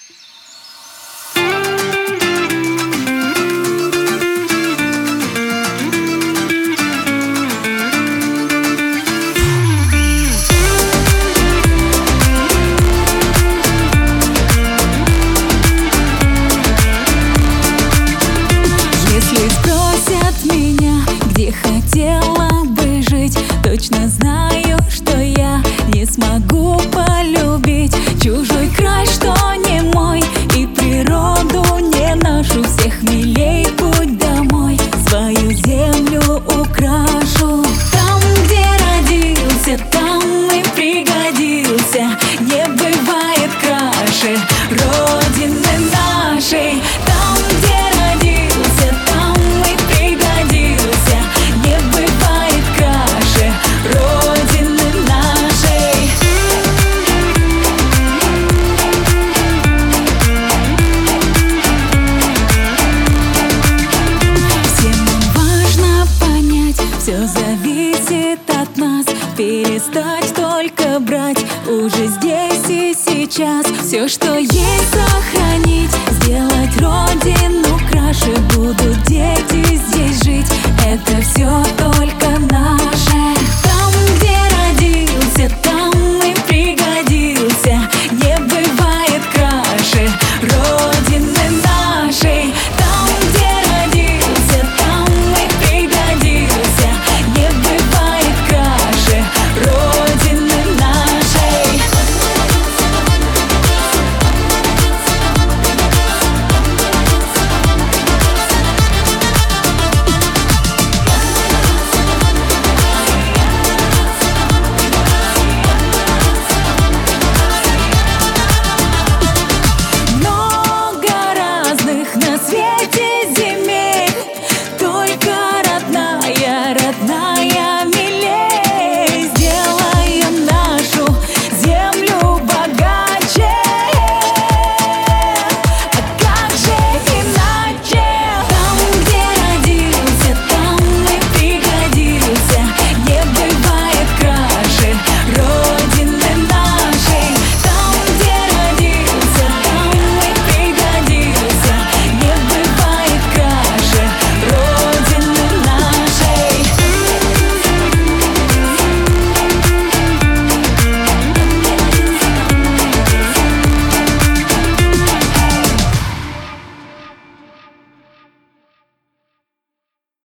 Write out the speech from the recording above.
Если спросят меня, где хотела бы жить, точно знаю, что я не смогу полюбить чужой край, что не мой, и природу не нашу. Всех милей путь домой, свою землю украшу. Там, где родился, там и пригодился. Не бывает краше родины нашей. Там, где родился, там и пригодился. Не бывает краше родины нашей. Всем нам важно понять, все зависит от нас. Перестать только брать уже здесь и сейчас. Все, что есть, сохранить, сделать родину краше. Будут дети здесь жить, это все только наше.